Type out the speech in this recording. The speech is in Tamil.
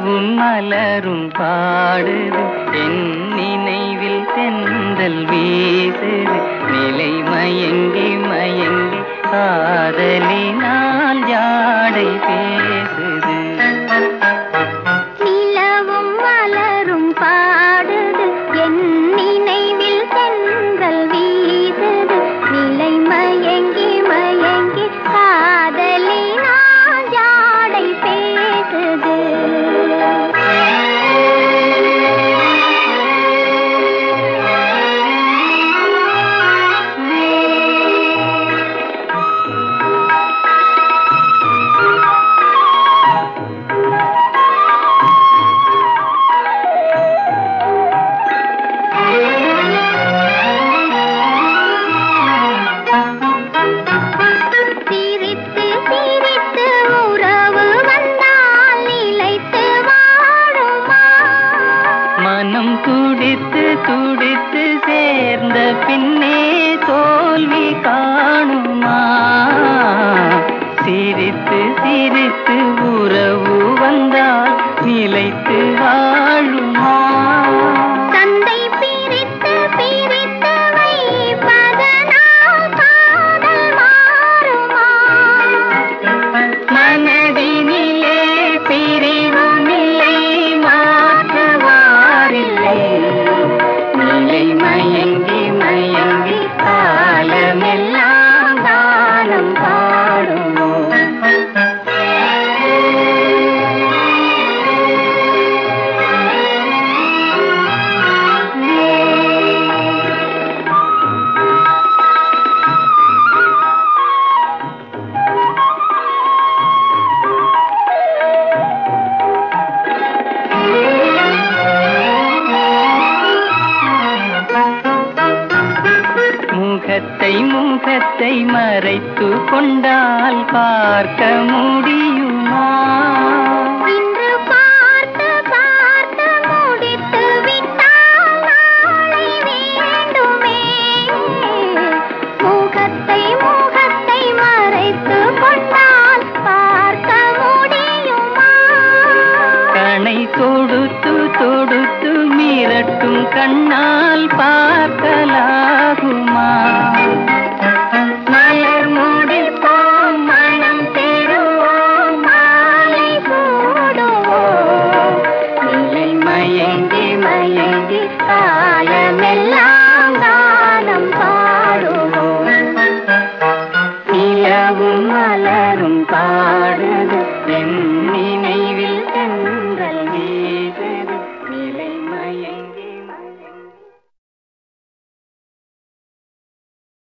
நிலவும் மலரும் பாடுது என் நினைவில் தென்றல் வீசுது நிலை மயங்கி மயங்கி காதலினால் ஜாடை பேசுது நிலவும் மலரும் பாடுது என் நினைவில் தென்றல் வீசுது நிலை மயங்கி மயங்கி காதலினால் ஜாடை பேசுது மனம் துடித்து துடித்து சேர்ந்த பின்னே தோல்வி காணுமா சிரித்து சிரித்து உறவு வந்தால் நிலைத்து வாழுமா தந்தை பிரித்து பிரித்து வைப்பதனால் காதல் மாறுமா மனதினிலே பிரிவுமில்லை மாற்றுவாரில்லை நிலை மயங்கி மயங்கி காலமெல்லாம் காலம் பாடுமோ முகத்தை முகத்தை மறைத்து கொண்டால் பார்க்க முடியுமா இன்று பார்த்து பார்த்து முடித்து விட்டால் நாளை வேண்டுமே முகத்தை முகத்தை மறைத்து கொண்டால் பார்க்க முடியுமா கணை தொடுத்து தொடுத்து மிரட்டும் கண்ணால் பார்க்கலாகுமா மலர் முடிப்போம் மனம் பெறுவோம் மாலை சூடுவோம் நிலை மயங்கி மயங்கி காலமெல்லாம் காலம் பாடுவோம் நிலவும் மலரும் பாடுது என் நினைவில் தென்றல் வீசுது